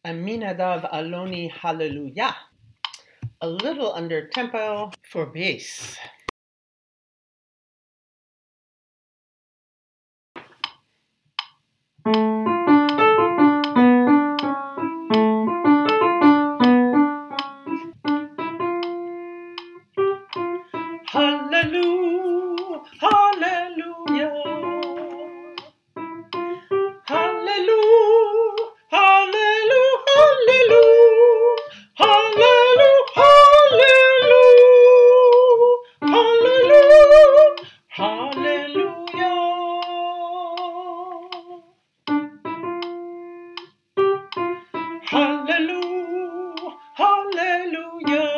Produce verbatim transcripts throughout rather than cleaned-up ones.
Aminadav Aloni Hallelujah. A little under tempo for bass. Hallelujah, hallelujah. Hallelujah, hallelujah, hallelujah. Hallelujah, hallelujah, hallelujah. Hallelujah, hallelujah.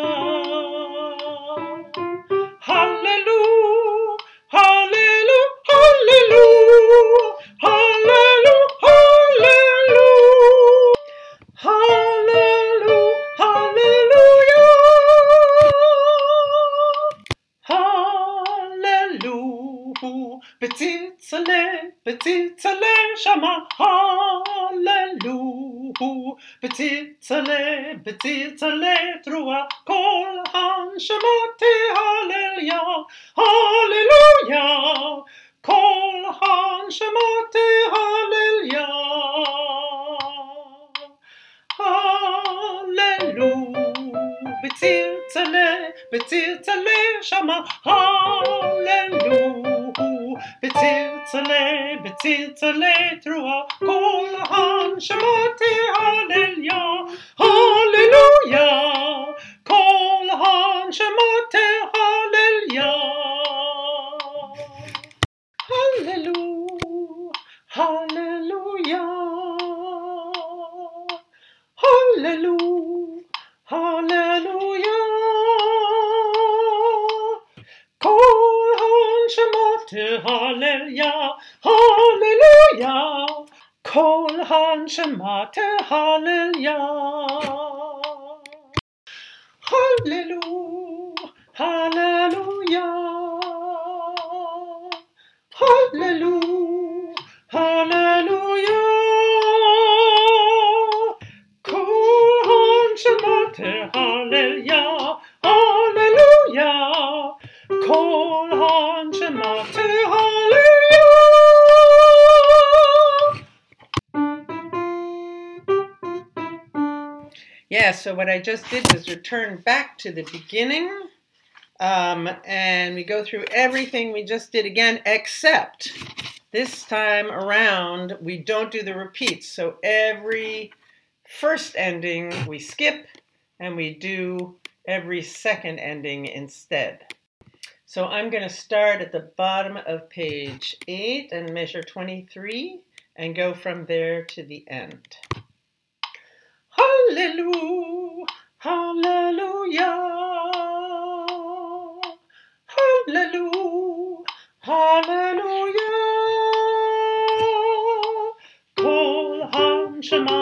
Hallelujah, hallelujah, hallelujah, hallelujah, hallelujah, hallelujah, hallelujah, b'tzitzale, b'tzitzale, shama, hallelujah, b'tzitzale, b'tzitzale, trua, kol hanshemati, hallelujah, hallelujah, kol hanshemati, hallelujah, hallelujah, b'tzitzale, b'tzitzale, shama, hallelujah, b'tzitzale, b'tzitzale, trua, kol hanshemati, hallelujah, hallelujah, kol hanshemati, hallelujah, hallelujah, hallelujah, hallelujah, hallelujah, kol hanshemati, hallelujah, hallelujah, kol hanshemati, hallelujah, hallelujah, hallelujah, hallelujah, hallelujah, kol hanshemati, hallelujah, hallelujah, kol hanshemati, hallelujah. Yeah, so what I just did was return back to the beginning, um, and we go through everything we just did again, except this time around we don't do the repeats. So every first ending we skip, and we do every second ending instead. So I'm going to start at the bottom of page eight and measure twenty-three and go from there to the end. Hallelujah, hallelujah, hallelujah, hallelujah, kol hanshemati,